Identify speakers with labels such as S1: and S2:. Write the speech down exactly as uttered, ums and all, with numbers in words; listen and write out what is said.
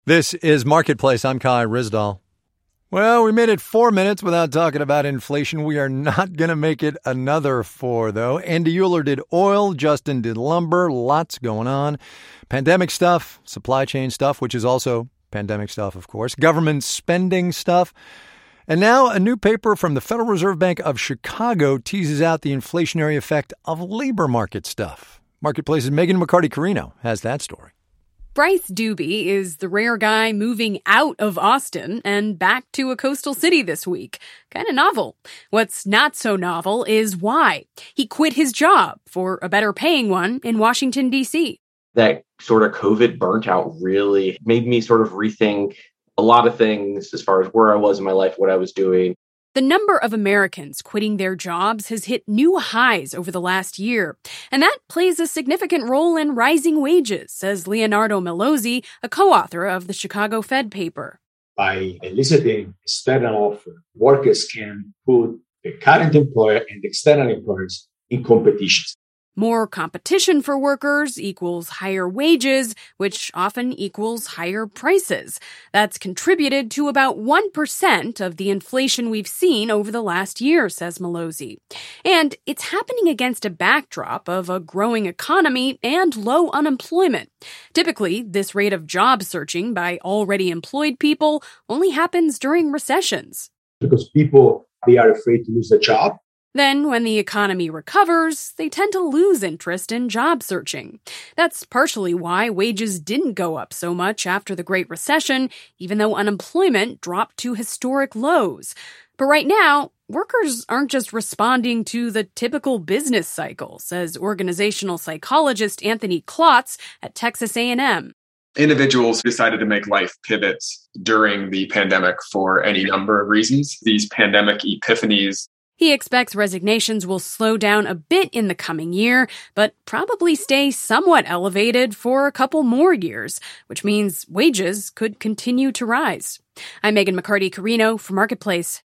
S1: This is Marketplace. I'm Kai Ryssdal. Well, we made it four minutes without talking about inflation. We are not going to make it another four, though. Andy Euler did oil. Justin did lumber. Lots going on. Pandemic stuff, supply chain stuff, which is also pandemic stuff, of course. Government spending stuff. And now a new paper from the Federal Reserve Bank of Chicago teases out the inflationary effect of labor market stuff. Marketplace's Megan McCarty-Carino has that story.
S2: Bryce Doobie is the rare guy moving out of Austin and back to a coastal city this week. Kind of novel. What's not so novel is why. He quit his job for a better paying one in Washington, D C.
S3: That sort of COVID burnt out really made me sort of rethink a lot of things as far as where I was in my life, what I was doing.
S2: The number of Americans quitting their jobs has hit new highs over the last year, and that plays a significant role in rising wages, says Leonardo Mellozzi, a co-author of the Chicago Fed paper.
S4: By eliciting external offer, workers can put the current employer and external employers in competition.
S2: More competition for workers equals higher wages, which often equals higher prices. That's contributed to about one percent of the inflation we've seen over the last year, says Mellozzi. And it's happening against a backdrop of a growing economy and low unemployment. Typically, this rate of job searching by already employed people only happens during recessions.
S4: Because people, they are afraid to lose a job.
S2: Then, when the economy recovers, they tend to lose interest in job searching. That's partially why wages didn't go up so much after the Great Recession, even though unemployment dropped to historic lows. But right now, workers aren't just responding to the typical business cycle, says organizational psychologist Anthony Klotz at Texas A and M.
S5: Individuals decided to make life pivots during the pandemic for any number of reasons. These pandemic epiphanies.
S2: He expects resignations will slow down a bit in the coming year, but probably stay somewhat elevated for a couple more years, which means wages could continue to rise. I'm Megan McCarty-Carino for Marketplace.